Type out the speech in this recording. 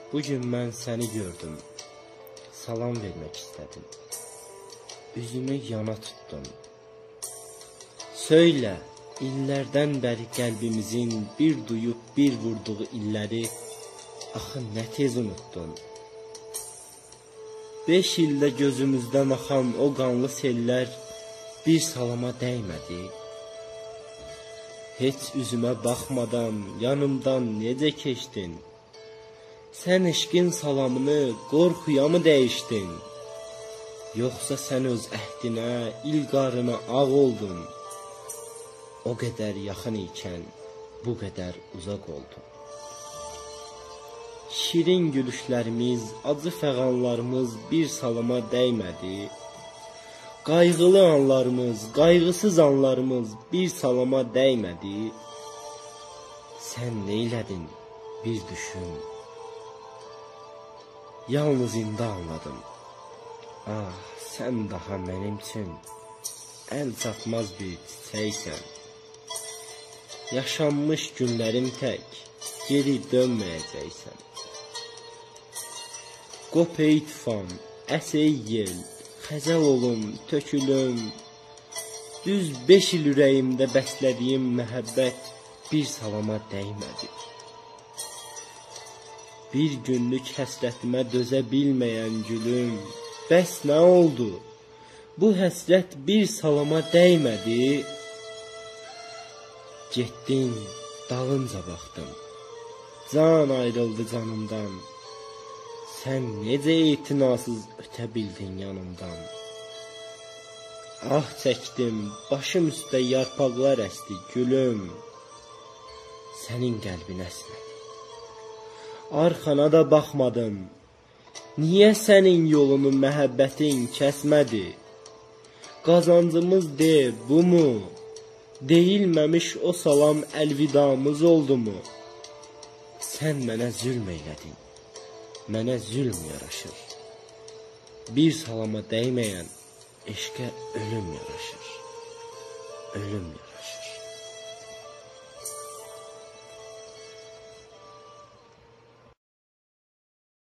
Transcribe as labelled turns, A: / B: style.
A: Bugün mən səni gördüm, salam vermək istədim. Üzümü yana tutdum. Söylə, illərdən bəri qəlbimizin bir duyub bir vurduğu illəri axı nə tez unuttun. 5 ildə gözümüzdən axan o qanlı sellər bir salama dəymədi. Heç üzümə baxmadan yanımdan necə keçdin? Sən eşqin salamını qorxuya mı dəyişdin? Yoxsa sən öz əhdinə, ilqarına ağ oldun? O qədər yaxın ikən bu qədər uzaq oldun. Şirin gülüşlərimiz, acı fəğanlarımız bir salama dəymədi. Qayğılı anlarımız, qayğısız anlarımız bir salama dəymədi. Sən neylədin bir düşün. Yalnız indi anladım. Ah, sən daha mənim üçün əl çatmaz bir çiçəksən. Yaşanmış günlərim tək geri dönməyəcəksən. Qop ey tufan, əs ey yel, xəzəl olum, tökülüm. Düz 5 il ürəyimdə bəslədiyim məhəbbət bir salama dəymədi. Bir günlük həsrətimə dözə bilməyən gülüm, bəs nə oldu? Bu həsrət bir salama dəymədi. Getdin, dalınca baxdım. Can ayrıldı canımdan. Sən necə etinasız ötə bildin yanımdan? Ah çəkdim, başım üstə yarpaqlar əsdi gülüm. Sənin qəlbin əsmədi. Arxana da baxmadım. Niyə sənin yolunu məhəbbətin kəsmədi? Qazancımız de, bu mu? Deyilməmiş o salam əlvidamız oldu mu? Sən mənə zülm eylədin. Mənə zülm yaraşır. Bir salama dəyməyən eşqə ölüm yaraşır. Ölüm yaraşır.